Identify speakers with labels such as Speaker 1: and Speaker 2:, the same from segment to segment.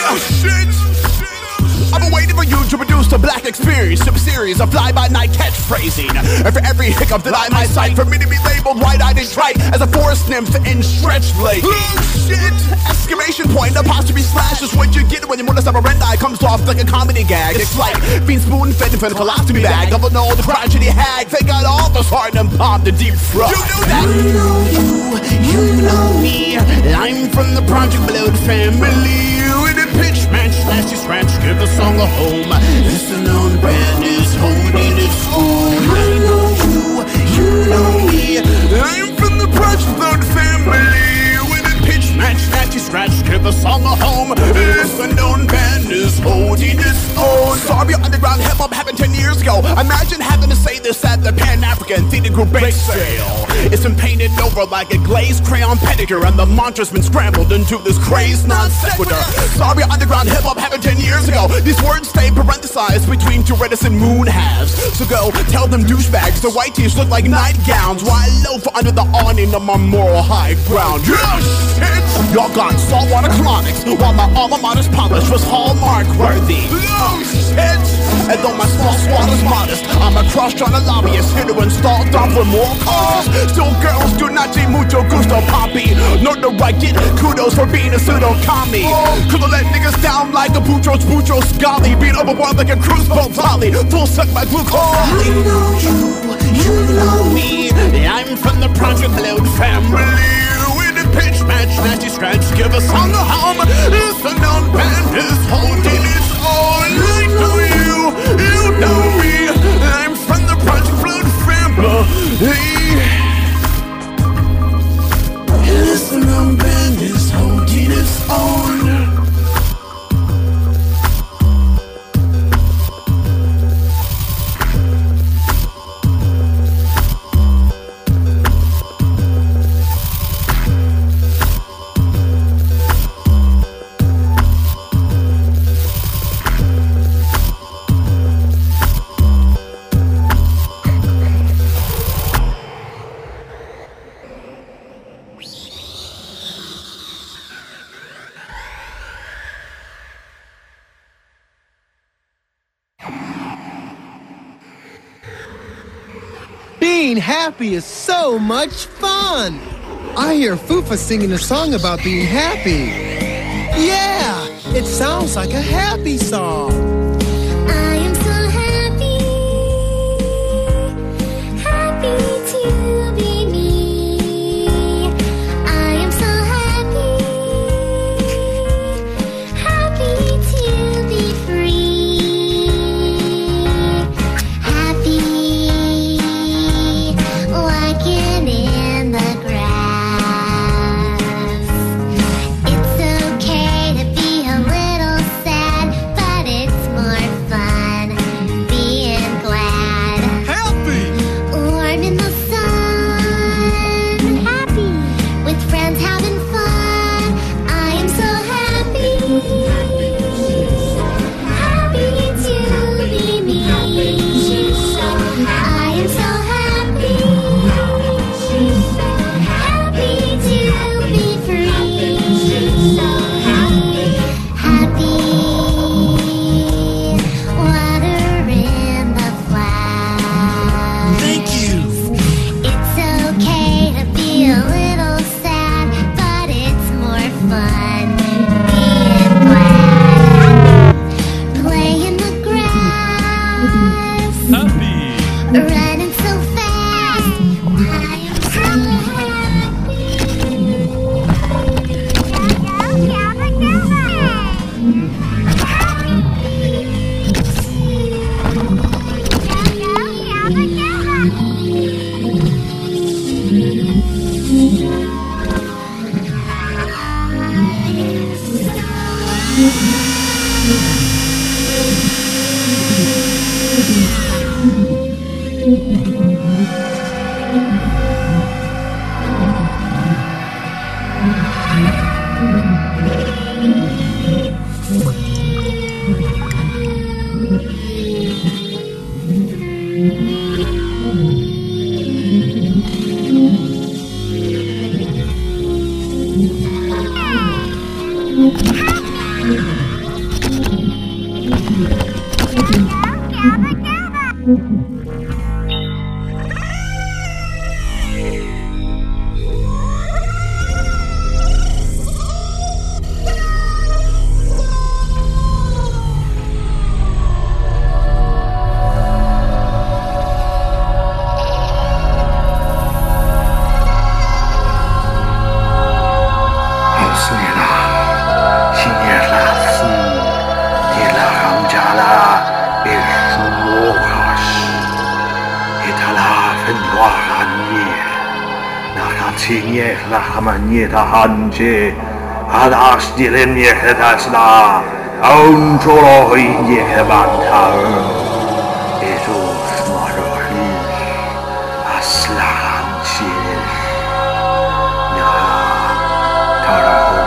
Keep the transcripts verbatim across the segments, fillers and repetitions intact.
Speaker 1: Oh shit! I've been waiting for you to produce the black experience, some series of fly-by-night catchphrasing. And for every hiccup that I might cite, for me to be labeled white-eyed and trite as a forest nymph in stretch lake. Oh shit! Exclamation point, apostrophe slash is what you get when your modus operandi comes off like a comedy gag. It's like being spoon-fed in a philosophy bag. Of an old crotchety hag, they got all the heart and palm to deep fry. You know that? You know you, you know me. I'm from the Project Blood family. With a pitch match, slashy scratch, give a song a home. This unknown band is holding its own. I know you, you know me. I'm from the Project Blood family. With a pitch match, slashy scratch, give a song a home. This unknown band is holding its own. Sorry, underground hip hop happened ten years ago. Imagine having to say this at the Pan African Theater Group bake sale. It's been painted over like a glazed crayon pedicure, and the mantra's been scrambled into this crazed non sequitur. Sorry, underground hip hop happened ten years ago. These words stay parenthesized between two reticent moon halves. So go tell them douchebags the white tees look like nightgowns, while I loaf under the awning of my moral high ground. Yeah, shit! Y'all got saltwater colonics, while my alma mater's polish was hallmark worthy. Oh shit! And though my small squad is modest, I'm a cross-trying lobbyist here to install dump with more cars. Still girls do not see mucho gusto poppy, nor do I get kudos for being a pseudo-commie. Cause I let niggas down like a Boutros Boutros Scally, beat overboard like a cruise boat volley, full suck my glucose volley. I know you, you know me. I'm from the Project Blood family. With a pitch match, matchy scratch, give a song a hum. This unknown band is holding its own. I know you, you know me. I'm from the Project Blood family. This unknown band is holding its own.
Speaker 2: Being happy is so much fun! I hear Fufa singing a song about being happy. Yeah, it sounds like a happy song.
Speaker 3: I am so happy, happy to be me. I am so happy, happy to be free. Happy, walking in the grass. It's okay to be a little sad, but it's more fun being glad.
Speaker 2: Happy!
Speaker 3: Warm in the sun, happy with friends having fun. I am so happy, happy to be me. I am so happy, happy to be free. Happy, water in the flowers.
Speaker 2: Thank you!
Speaker 3: It's okay to be a little sad, but it's more fun being glad. Play in the grass, running so fast. I am so happy.
Speaker 4: Hanje, adas dilemye hedasla, aun choro inye hebantar, esos marohis, aslahanchir, na tarahum.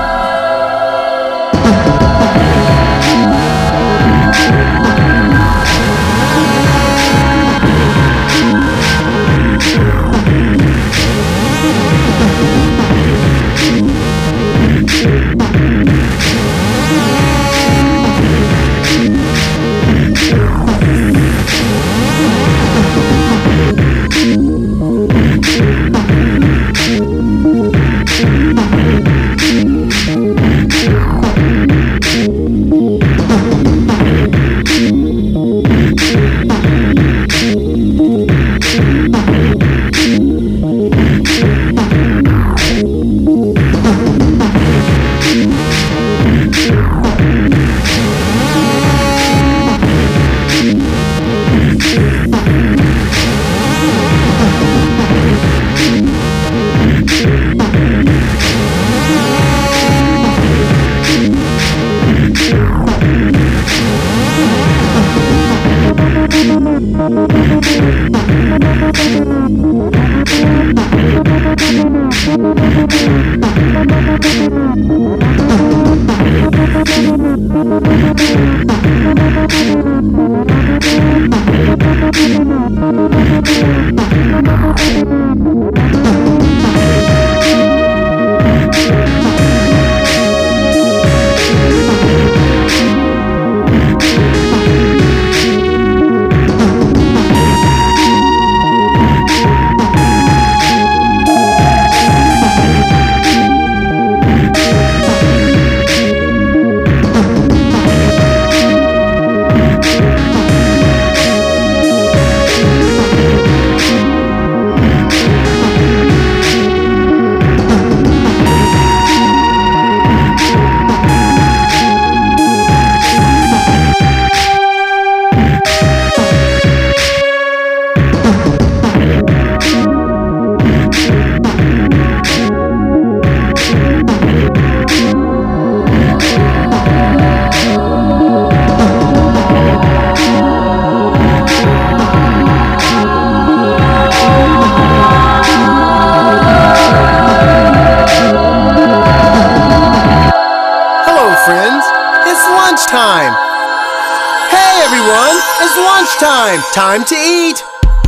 Speaker 2: Time to eat!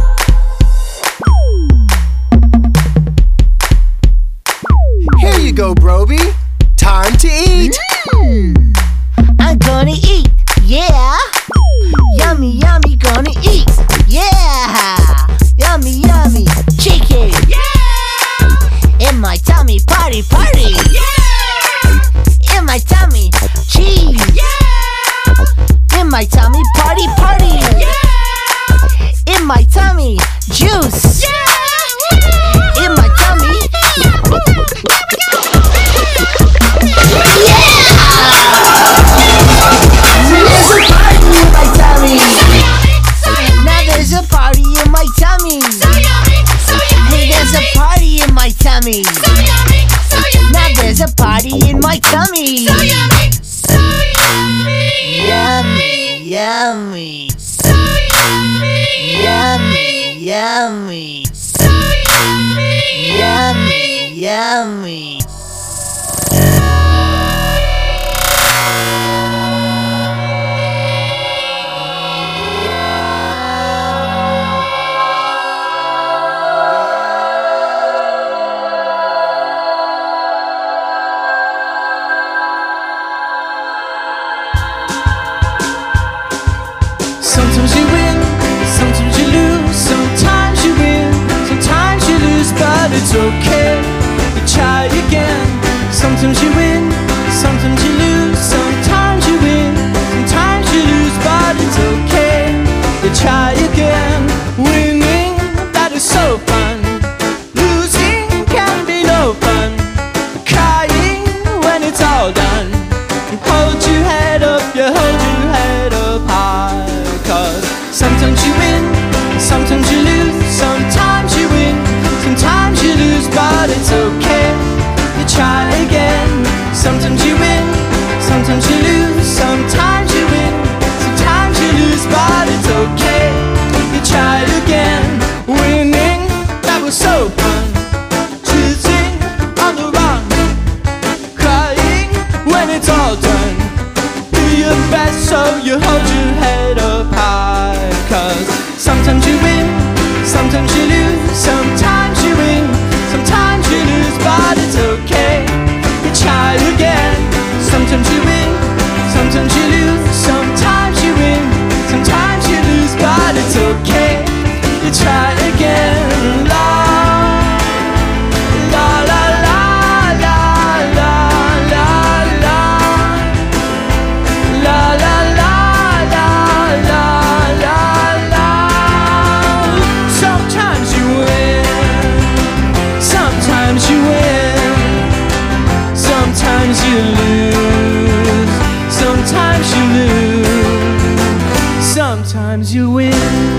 Speaker 2: Here you go, Broby. Time to eat!
Speaker 5: Mm. I'm gonna eat, yeah! Yummy, yummy, gonna eat, yeah! Yummy, yummy, chicken! Yeah! In my tummy, party, party! Yeah! In my tummy, cheese! Yeah! In my tummy, party, party! Yeah! In my tummy, juice! Yeah! In my tummy, yeah! There's a party in my tummy! Hey, there's a party in my tummy! Now there's a party in my tummy! Yummy, yummy! Yummy, yummy! Yummy, yummy!
Speaker 6: Sometimes you win, sometimes you lose. Sometimes you win, sometimes you lose. But it's okay, you try again. Sometimes you win, sometimes you lose. Sometimes you win, sometimes you lose. But it's okay, you try again. Winning, that is so fun. Losing can be no fun. Crying when it's all done. You hold your head up, you hold your head up high. Cause sometimes you win, sometimes you lose. Sometimes you win, sometimes you lose. But it's okay, you try again. Sometimes you win, sometimes you lose. Sometimes you win, sometimes you lose. But it's okay, you try again. Winning, that was so fun. Choosing on the run. Crying when it's all done. Do your best so you hold your head up high. Cause sometimes you win, sometimes you lose. Sometimes you win, sometimes you lose. But it's okay, you try again. Sometimes you win, sometimes you lose. Sometimes you win, sometimes you lose. But it's okay, you try again. La la la la la la la la la la la la la la. Sometimes you win, sometimes you win, sometimes you lose. Sometimes you lose, sometimes you win.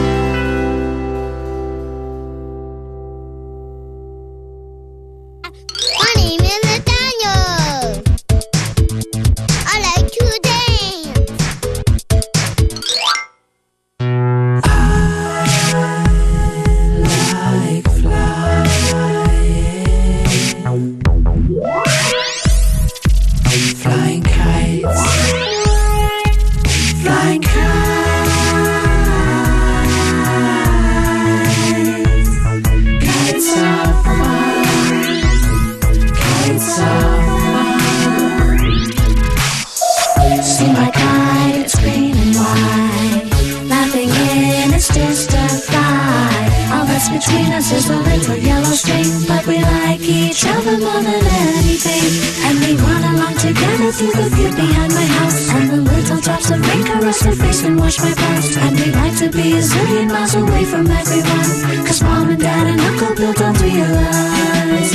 Speaker 3: My name is Nathaniel. I like to dance.
Speaker 7: Like flying, flying kites, flying kites, kites are fun, kites are fun. See my kite, it's green and white, laughing in its distant flight. All that's between us is a little yellow string, but we like each other more than anything. And we run along together through the view behind my house, and the little drops of rain caress my face and wash my pulse. And we like to be a zillion miles away from everyone, cause mom and dad and Uncle Bill don't realize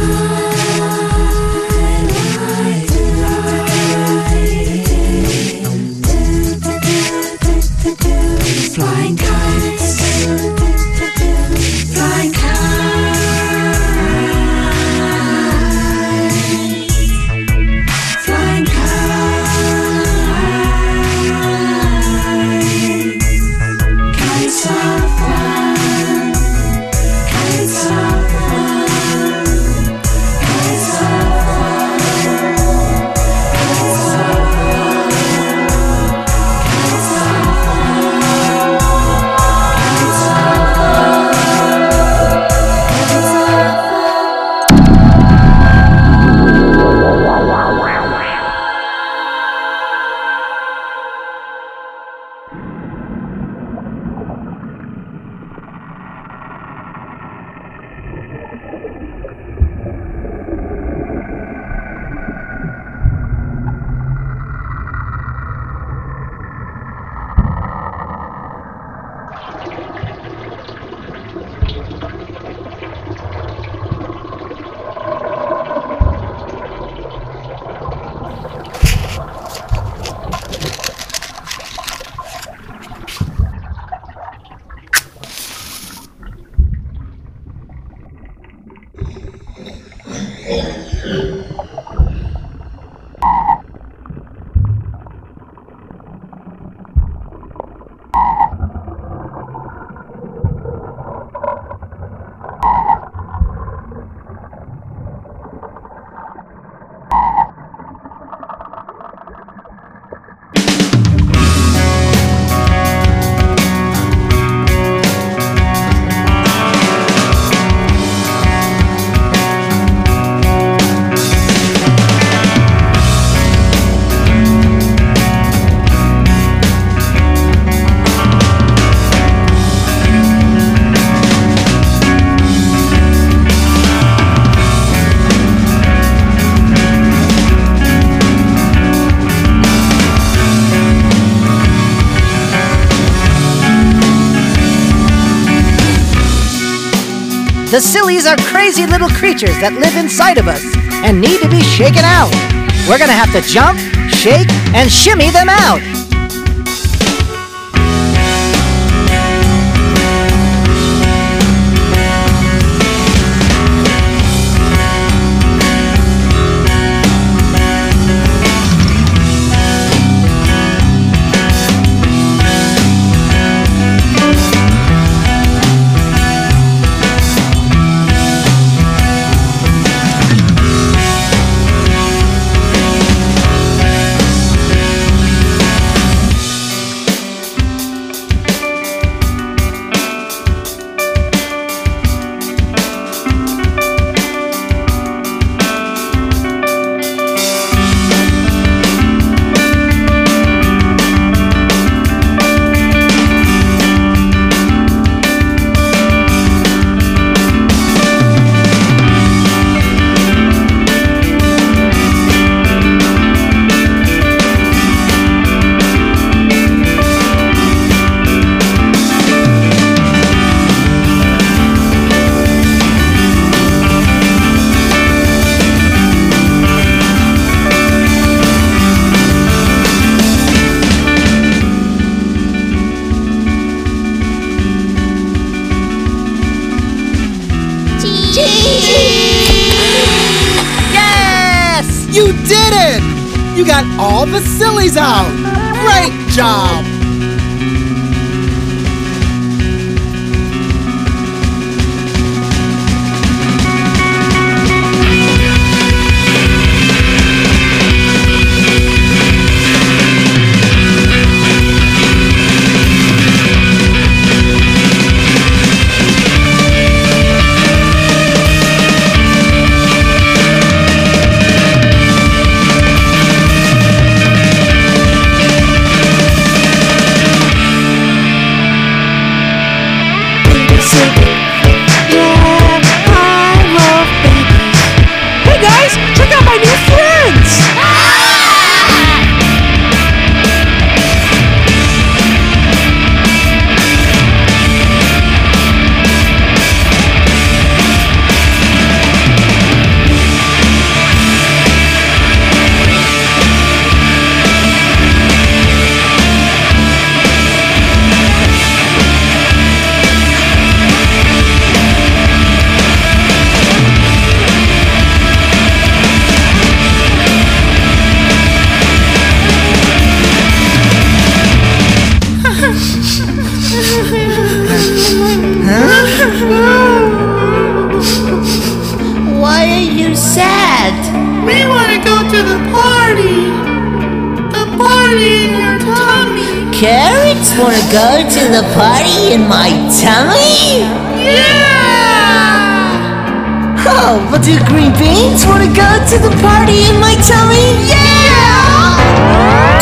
Speaker 7: flying kites, flying kites, flying kites, kites are fun, kites are fun,
Speaker 5: The sillies are crazy little creatures that live inside of us and need to be shaken out. We're gonna have to jump, shake, and shimmy them out.
Speaker 2: Yes! You did it! You got all the sillies out! Great job!
Speaker 5: Why are you sad?
Speaker 6: We want to go to the party. The party in your tummy.
Speaker 5: Carrots wanna go to the party in my tummy?
Speaker 6: Yeah!
Speaker 5: Oh, but do green beans wanna go to the party in my tummy? Yeah!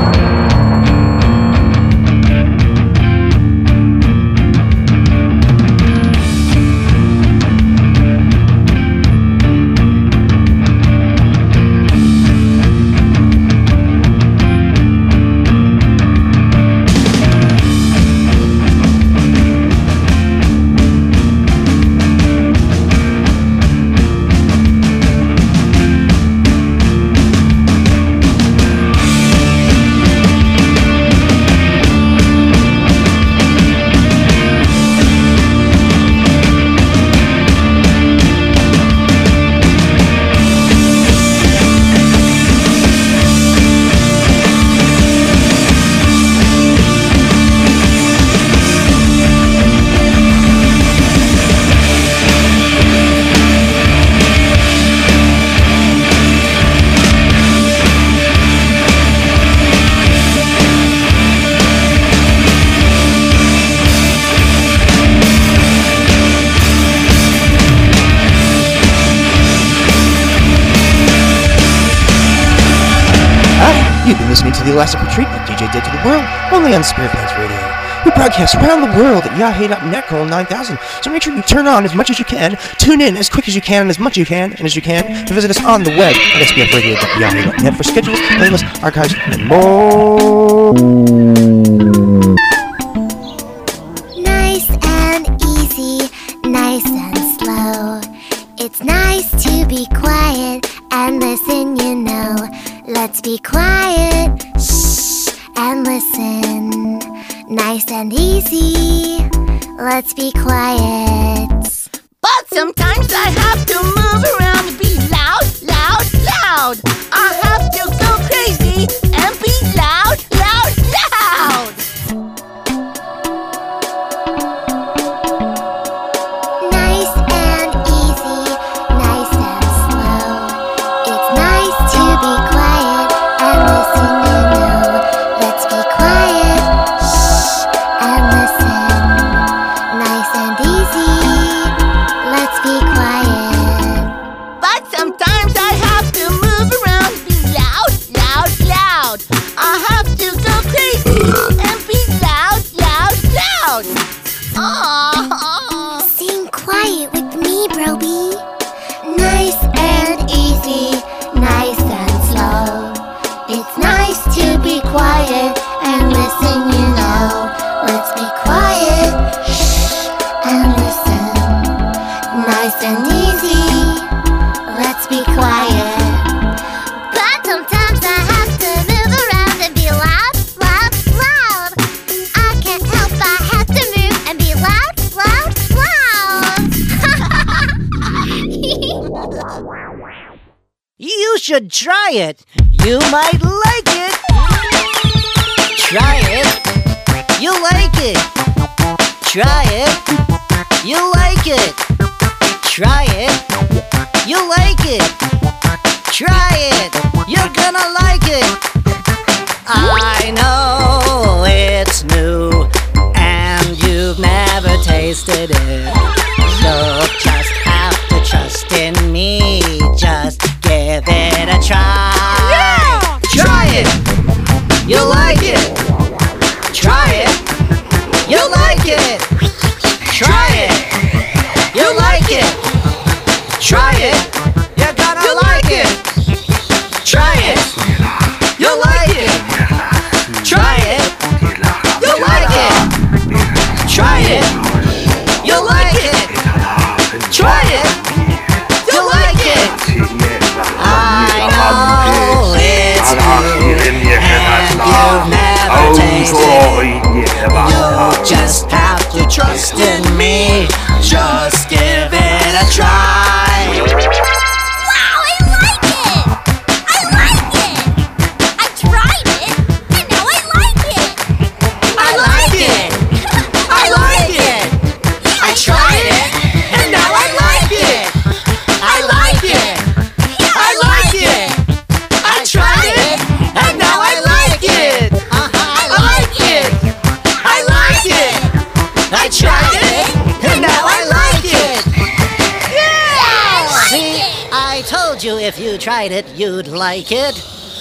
Speaker 8: You've been listening to the Elastic Retreat with D J Dead to the World, only on Spirit Pants Radio. We broadcast around the world at yahoo dot net colon nine thousand, so make sure you turn on as much as you can, tune in as quick as you can, and as much you can, and as you can, and visit us on the web at s b f radio dot yahoo dot net for schedules, playlists, archives, and more.
Speaker 3: Nice and easy, nice and slow. listen. Nice and easy. Let's be quiet.
Speaker 5: But sometimes I have to move around and be loud, loud, loud. I have to go crazy and be loud, loud, loud.
Speaker 3: Nice and easy, nice and slow. It's nice to be quiet and listen, you know. Let's be quiet, shh, and listen. Nice and easy, let's be quiet.
Speaker 5: But sometimes I have to move around and be loud, loud, loud. I have to go crazy and be loud, loud, loud. Aww.
Speaker 3: Sing quiet with me, Broby. Nice and easy, nice and slow. It's nice to be quiet and listen, you know. Let's be quiet, shh, and listen. Nice and easy, let's be quiet. But sometimes I have to move around and be loud, loud, loud. I can't help, I have to move and be loud, loud, loud.
Speaker 5: You should try it. You might like it. Try it. You like it. Try it. You like it. Try it. You like it. Try it. You're gonna like it. I know it's new and you've never tasted it. You'll just have to trust in me. Just give it a try. Yeah! Try it. You like it. Try it. You like it. Try it. You like it. Try it. You're gonna like it. Try it. You like it. Try it. You like it. Try it. You like it. Try it. You like it. I know it's new and you've never tasted it. You just have to trust in me. Just give it a try.
Speaker 3: Wow, I like it! I like it! I tried it, and now I like it!
Speaker 5: I like it. I like it. I tried it, and now I like it. I like it. I like it. I tried it, and now I like it. I like it. I like it. I tried it, and now I like it.
Speaker 3: Yeah!
Speaker 5: See, I told you if you tried it, you'd like it.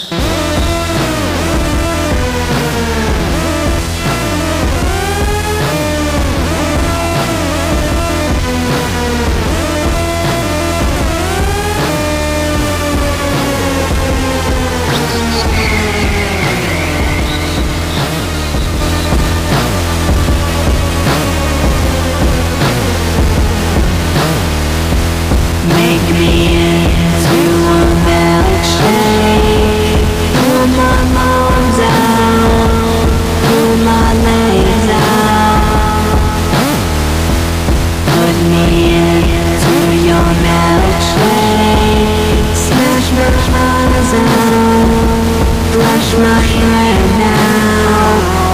Speaker 7: Make me into a milkshake. Pull my arms out, pull my legs out. Put me into your milkshake. Smash my eyes out, brush my hair now.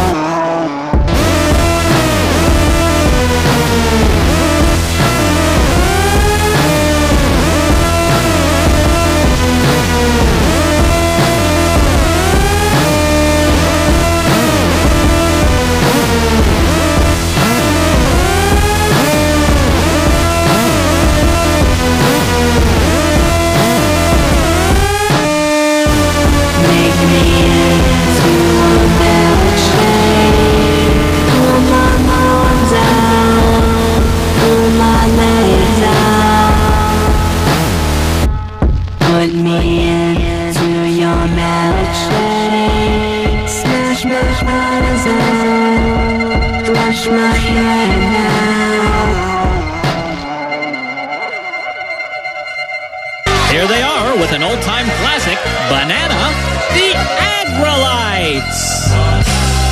Speaker 7: Make me into a milkshake. Pull my arms out, pull my legs out. Put me into your milkshake. Smash my eyes out, brush my hair now.
Speaker 9: Here they are with an old-time classic, Banana, the Agrolites.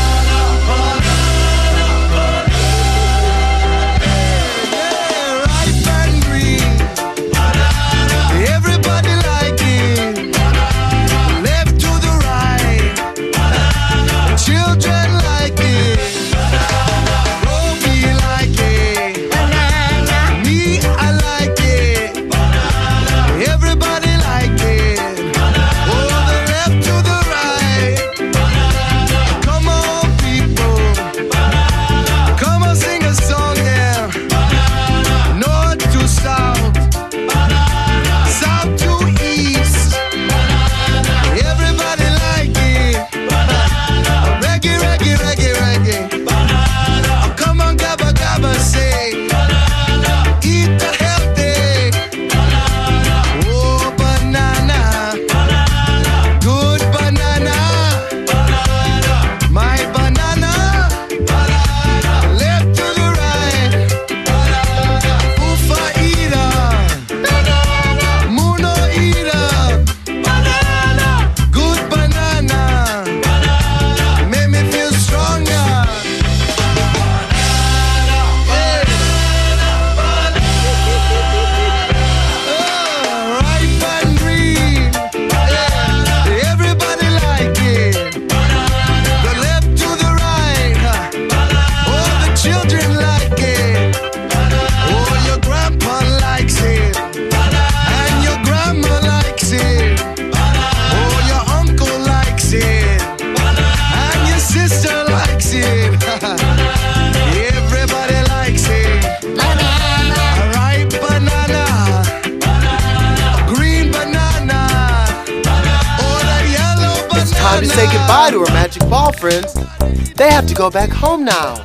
Speaker 2: it. Everybody likes it. Banana. A ripe banana. A green banana. Or a yellow banana.
Speaker 10: It's time to say goodbye to our magic ball friends. They have to go back home now.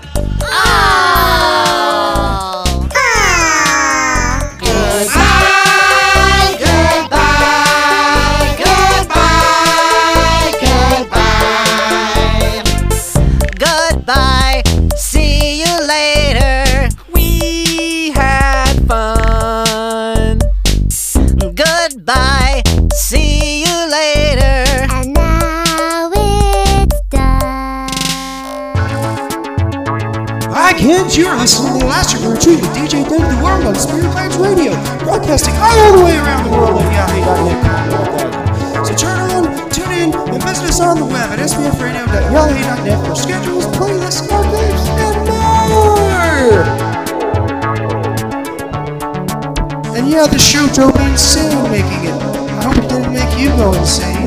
Speaker 3: Oh. Goodbye, goodbye, goodbye, goodbye.
Speaker 5: Goodbye, see you later. We had fun. Goodbye, see you later.
Speaker 3: And now it's done.
Speaker 8: Hi kids, you're listening to the Elastic Retreat with D J Dead to the World on Spirit Plans Radio, broadcasting all the way around the world at yahoo dot net. So turn on, tune in, and visit us on the web at s b f radio dot yahoo dot net for schedules, playlists, archives, and more! And yeah, the show drove me insane making it. I hope it didn't make you go insane.